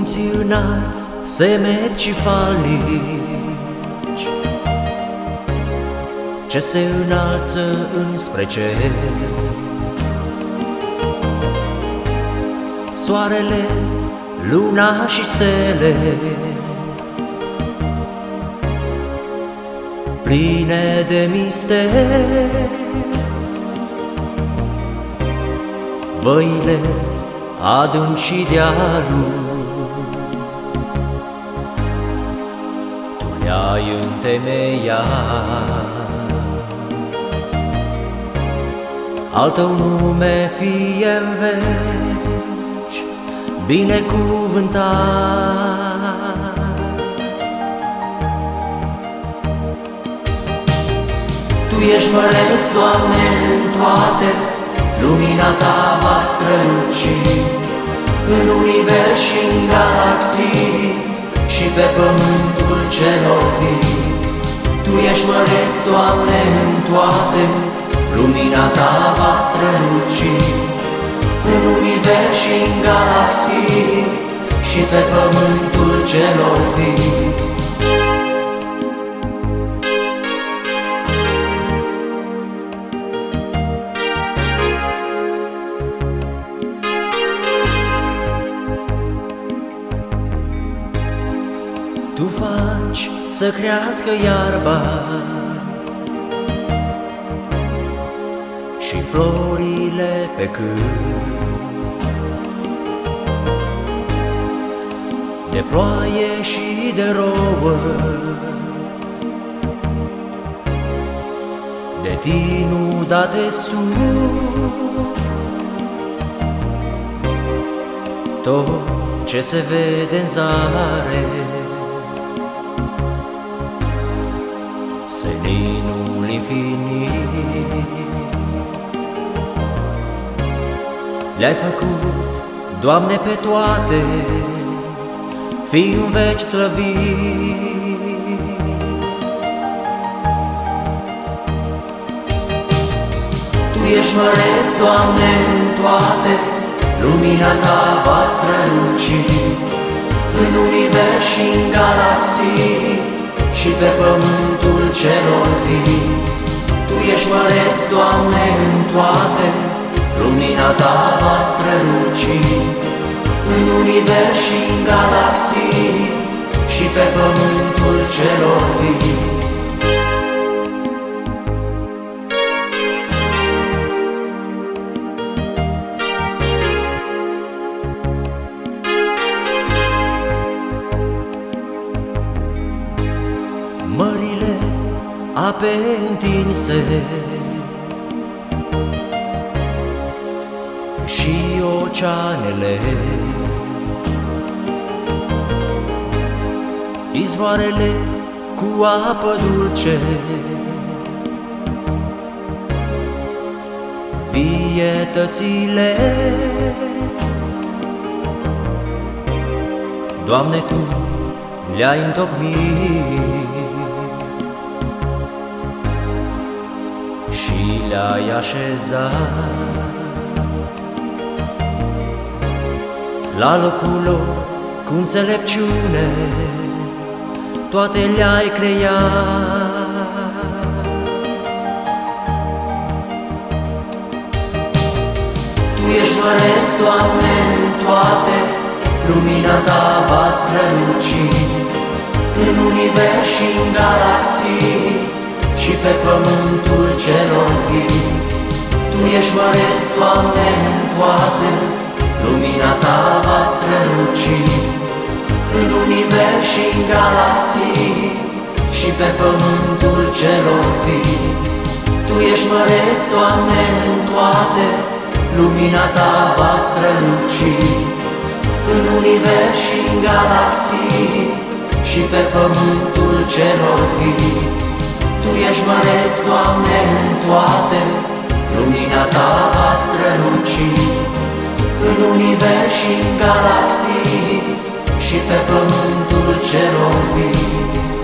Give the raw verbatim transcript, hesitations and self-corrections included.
Munții înalți, semeți și falnici, ce se înalță înspre cer. Soarele, luna și stele, pline de mister. Văile adânci și dealuri, tu le-ai întemeiat. Al tău nume fie-n veci binecuvântat. Tu ești măreț, Doamne, în toate, lumina Ta va străluci în univers și în galaxii și pe pământul celor vii. Tu ești măreț, Doamne, în toate, lumina Ta va străluci în univers și în galaxii și pe pământul celor vii. Tu faci să crească iarba și florile pe câmp, de ploaie și de rouă, de tinu date sud. Tot ce se vede în zare, seninul infinit, le-ai făcut, Doamne, pe toate, fii în veci slăvit. Tu ești măreț, Doamne, în toate, lumina Ta va străluci în univers și în galaxii și pe pământul celor vii. Tu ești măreț, Doamne, în toate, lumina Ta va străluci în univers și în galaxii și pe pământul celor vii. Mările, ape întinse și oceanele, izvoarele cu apă dulce, vietățile, Doamne, Tu le-ai întocmit și le-ai așezat la locul lor cu înțelepciune, toate le-ai creat. Tu ești măreț, Doamne, în toate, lumina Ta va străluci în univers și în galaxii și pe pământul celor vii. Tu ești măreț, Doamne, în toate, lumina Ta va străluci în univers și în galaxii și pe pământul celor vii. Tu ești măreț, Doamne, în toate, lumina Ta va străluci în univers și în galaxii și pe pământul celor vii. Tu ești măreț, Doamne, în toate, lumina Ta va străluci în univers și în galaxii și pe pământul celor vii.